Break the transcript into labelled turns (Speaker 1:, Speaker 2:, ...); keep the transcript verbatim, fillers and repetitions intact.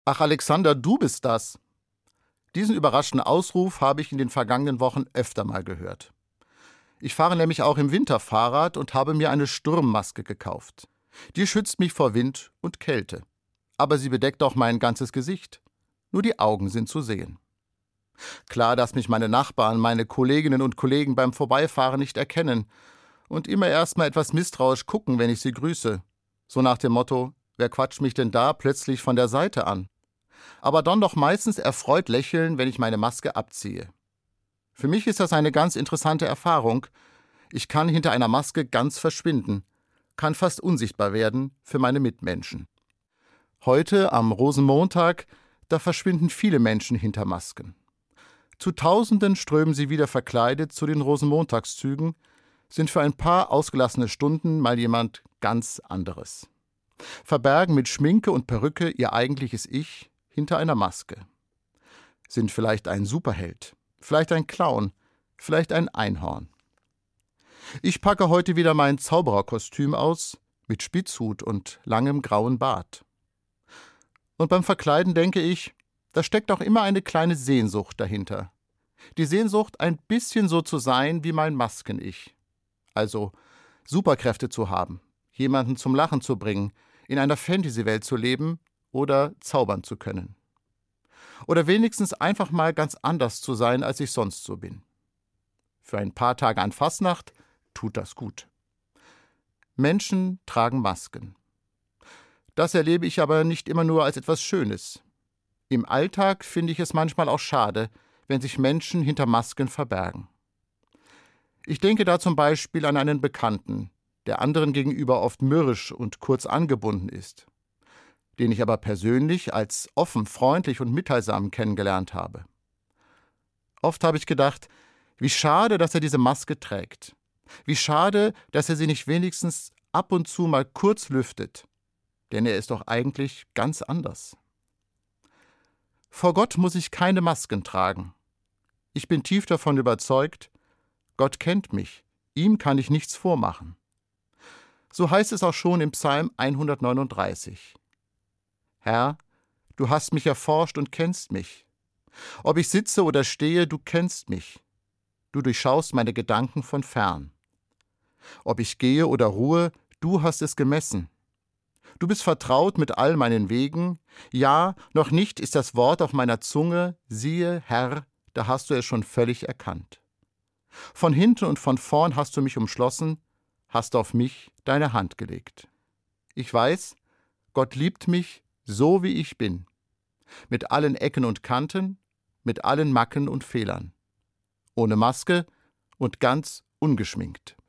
Speaker 1: Ach, Alexander, du bist das. Diesen überraschenden Ausruf habe ich in den vergangenen Wochen öfter mal gehört. Ich fahre nämlich auch im Winter Fahrrad und habe mir eine Sturmmaske gekauft. Die schützt mich vor Wind und Kälte. Aber sie bedeckt auch mein ganzes Gesicht. Nur die Augen sind zu sehen. Klar, dass mich meine Nachbarn, meine Kolleginnen und Kollegen beim Vorbeifahren nicht erkennen und immer erst mal etwas misstrauisch gucken, wenn ich sie grüße. So nach dem Motto: Wer quatscht mich denn da plötzlich von der Seite an? Aber dann doch meistens erfreut lächeln, wenn ich meine Maske abziehe. Für mich ist das eine ganz interessante Erfahrung. Ich kann hinter einer Maske ganz verschwinden, kann fast unsichtbar werden für meine Mitmenschen. Heute, am Rosenmontag, da verschwinden viele Menschen hinter Masken. Zu Tausenden strömen sie wieder verkleidet zu den Rosenmontagszügen, sind für ein paar ausgelassene Stunden mal jemand ganz anderes. Verbergen mit Schminke und Perücke ihr eigentliches Ich hinter einer Maske. Sind vielleicht ein Superheld, vielleicht ein Clown, vielleicht ein Einhorn. Ich packe heute wieder mein Zaubererkostüm aus, mit Spitzhut und langem grauen Bart. Und beim Verkleiden denke ich, da steckt auch immer eine kleine Sehnsucht dahinter. Die Sehnsucht, ein bisschen so zu sein wie mein Masken-Ich. Also Superkräfte zu haben, jemanden zum Lachen zu bringen, in einer Fantasy-Welt zu leben oder zaubern zu können. Oder wenigstens einfach mal ganz anders zu sein, als ich sonst so bin. Für ein paar Tage an Fastnacht tut das gut. Menschen tragen Masken. Das erlebe ich aber nicht immer nur als etwas Schönes. Im Alltag finde ich es manchmal auch schade, wenn sich Menschen hinter Masken verbergen. Ich denke da zum Beispiel an einen Bekannten, der anderen gegenüber oft mürrisch und kurz angebunden ist, den ich aber persönlich als offen, freundlich und mitteilsam kennengelernt habe. Oft habe ich gedacht, wie schade, dass er diese Maske trägt. Wie schade, dass er sie nicht wenigstens ab und zu mal kurz lüftet. Denn er ist doch eigentlich ganz anders. Vor Gott muss ich keine Masken tragen. Ich bin tief davon überzeugt, Gott kennt mich, ihm kann ich nichts vormachen. So heißt es auch schon im Psalm hundertneununddreißig. Herr, du hast mich erforscht und kennst mich. Ob ich sitze oder stehe, du kennst mich. Du durchschaust meine Gedanken von fern. Ob ich gehe oder ruhe, du hast es gemessen. Du bist vertraut mit all meinen Wegen. Ja, noch nicht ist das Wort auf meiner Zunge. Siehe, Herr, da hast du es schon völlig erkannt. Von hinten und von vorn hast du mich umschlossen, hast auf mich deine Hand gelegt. Ich weiß, Gott liebt mich so, wie ich bin. Mit allen Ecken und Kanten, mit allen Macken und Fehlern. Ohne Maske und ganz ungeschminkt.